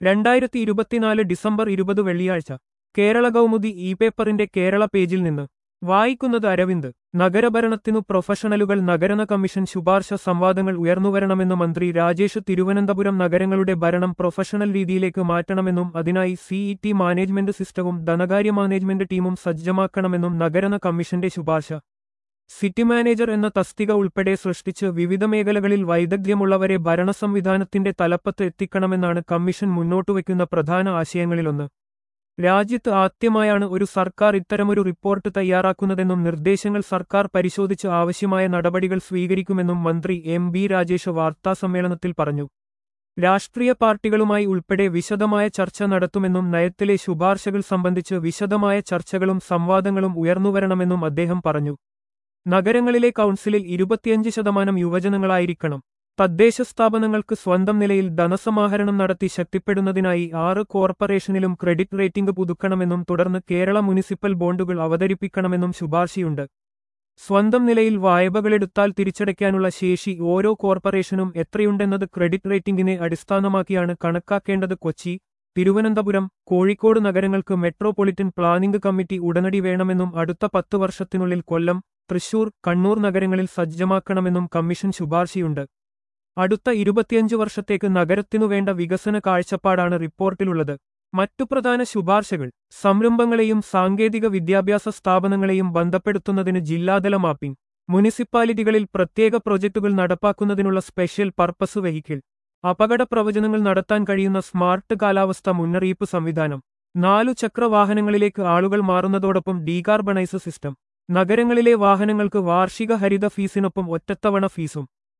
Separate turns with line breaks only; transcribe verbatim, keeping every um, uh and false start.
രണ്ടായിരത്തി ഇരുപത്തിനാല് ഡിസംബർ ഇരുപത് വെള്ളിയാഴ്ച കേരള കൗമുദി ഇ പേപ്പറിന്റെ കേരള പേജിൽ നിന്ന് വായിക്കുന്നത് അരവിന്ദ്. നഗരഭരണത്തിനു പ്രൊഫഷണലുകൾ നഗരന കമ്മീഷൻ ശുപാർശ സംവാദങ്ങൾ ഉയർന്നുവരണമെന്ന് മന്ത്രി രാജേഷ്. തിരുവനന്തപുരം നഗരങ്ങളുടെ ഭരണം പ്രൊഫഷണൽ രീതിയിലേക്ക് മാറ്റണമെന്നും അതിനായി സിഇടി മാനേജ്മെന്റ് സിസ്റ്റവും ധനകാര്യ മാനേജ്മെന്റ് ടീമും സജ്ജമാക്കണമെന്നും നഗരന കമ്മീഷന്റെ ശുപാർശ. സിറ്റി മാനേജർ എന്ന തസ്തിക ഉൾപ്പെടെ സൃഷ്ടിച്ച് വിവിധ മേഖലകളിൽ വൈദഗ്ധ്യമുള്ളവരെ ഭരണസംവിധാനത്തിന്റെ തലപ്പത്ത് എത്തിക്കണമെന്നാണ് കമ്മീഷൻ മുന്നോട്ടുവയ്ക്കുന്ന പ്രധാന ആശയങ്ങളിലൊന്ന്. രാജ്യത്ത് ആദ്യമായാണ് ഒരു സർക്കാർ ഇത്തരമൊരു റിപ്പോർട്ട് തയ്യാറാക്കുന്നതെന്നും നിർദ്ദേശങ്ങൾ സർക്കാർ പരിശോധിച്ച് ആവശ്യമായ നടപടികൾ സ്വീകരിക്കുമെന്നും മന്ത്രി എം ബി രാജേഷ് വാർത്താസമ്മേളനത്തിൽ പറഞ്ഞു. രാഷ്ട്രീയ പാർട്ടികളുമായി ഉൾപ്പെടെ വിശദമായ ചർച്ച നടത്തുമെന്നും നയത്തിലെ ശുപാർശകൾ സംബന്ധിച്ച് വിശദമായ ചർച്ചകളും സംവാദങ്ങളും ഉയർന്നുവരണമെന്നും അദ്ദേഹം പറഞ്ഞു. നഗരങ്ങളിലെ കൗൺസിലിൽ ഇരുപത്തിയഞ്ച് ശതമാനം യുവജനങ്ങളായിരിക്കണം. തദ്ദേശ സ്ഥാപനങ്ങൾക്ക് സ്വന്തം നിലയിൽ ധനസമാഹരണം നടത്തി ശക്തിപ്പെടുന്നതിനായി ആറ് കോർപ്പറേഷനിലും ക്രെഡിറ്റ് റേറ്റിംഗ് പുതുക്കണമെന്നും തുടർന്ന് കേരള മുനിസിപ്പൽ ബോണ്ടുകൾ അവതരിപ്പിക്കണമെന്നും ശുപാർശയുണ്ട്. സ്വന്തം നിലയിൽ വായ്പകളെടുത്താൽ തിരിച്ചടയ്ക്കാനുള്ള ശേഷി ഓരോ കോർപ്പറേഷനും എത്രയുണ്ടെന്നത് ക്രെഡിറ്റ് റേറ്റിംഗിനെ അടിസ്ഥാനമാക്കിയാണ് കണക്കാക്കേണ്ടത്. കൊച്ചി, തിരുവനന്തപുരം, കോഴിക്കോട് നഗരങ്ങൾക്ക് മെട്രോപൊളിറ്റൻ പ്ലാനിംഗ് കമ്മിറ്റി ഉടനടി വേണമെന്നും അടുത്ത പത്ത് വർഷത്തിനുള്ളിൽ കൊല്ലം, തൃശൂർ, കണ്ണൂർ നഗരങ്ങളിൽ സജ്ജമാക്കണമെന്നും കമ്മീഷൻ ശുപാർശയുണ്ട്. അടുത്ത ഇരുപത്തിയഞ്ച് വർഷത്തേക്ക് നഗരത്തിനുവേണ്ട വികസന കാഴ്ചപ്പാടാണ് റിപ്പോർട്ടിലുള്ളത്. മറ്റു പ്രധാന ശുപാർശകൾ: സംരംഭങ്ങളെയും സാങ്കേതിക വിദ്യാഭ്യാസ സ്ഥാപനങ്ങളെയും ബന്ധപ്പെടുത്തുന്നതിന് ജില്ലാതല മാപ്പിംഗ്, മുനിസിപ്പാലിറ്റികളിൽ പ്രത്യേക പ്രൊജക്ടുകൾ നടപ്പാക്കുന്നതിനുള്ള സ്പെഷ്യൽ പർപ്പസ് വെഹിക്കിൾ, അപകട പ്രവചനങ്ങൾ നടത്താൻ കഴിയുന്ന സ്മാർട്ട് കാലാവസ്ഥ മുന്നറിയിപ്പ് സംവിധാനം, നാലു ചക്ര വാഹനങ്ങളിലേക്ക് ആളുകൾ മാറുന്നതോടൊപ്പം ഡീകാർബണൈസ് സിസ്റ്റം, നഗരങ്ങളിലെ വാഹനങ്ങൾക്ക് വാർഷിക ഹരിത ഫീസിനൊപ്പം ഒറ്റത്തവണ ഫീസും.